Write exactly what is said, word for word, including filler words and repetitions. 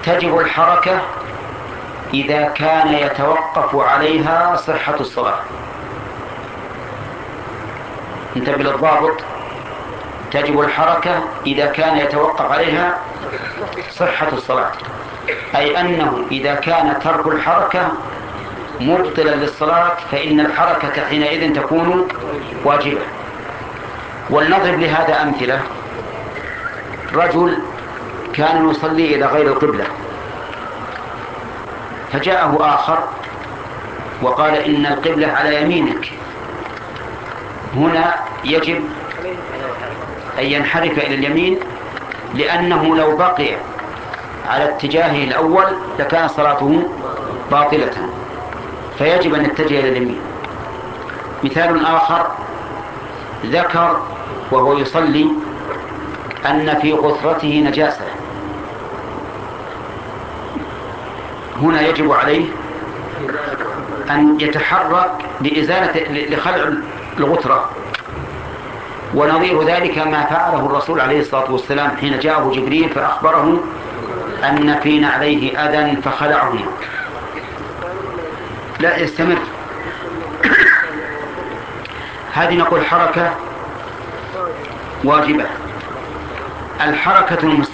تجب الحركة إذا كان يتوقف عليها صحة الصلاة. انتبه للضابط، تجب الحركة إذا كان يتوقف عليها صحة الصلاة، أي أنه إذا كان ترك الحركة مبطلا للصلاة فإن الحركة حينئذ تكون واجبة. ولنضرب لهذا أمثلة. رجل كان يصلي إلى غير القبلة، فجاءه آخر وقال إن القبلة على يمينك، هنا يجب أن ينحرف إلى اليمين، لأنه لو بقي على اتجاهه الأول لكان صلاته باطلة، فيجب أن يتجه إلى اليمين. مثال آخر، ذكر وهو يصلي أن في غثرته نجاسة، هنا يجب عليه أن يتحرك لإزالة لخلع الغثرة. ونظير ذلك ما فعله الرسول عليه الصلاة والسلام حين جاءه جبريل فأخبره أن في نعليه أذى فخلعهما. لا يستمر. هذه نقول حركة واجبة. الحركة المستمرة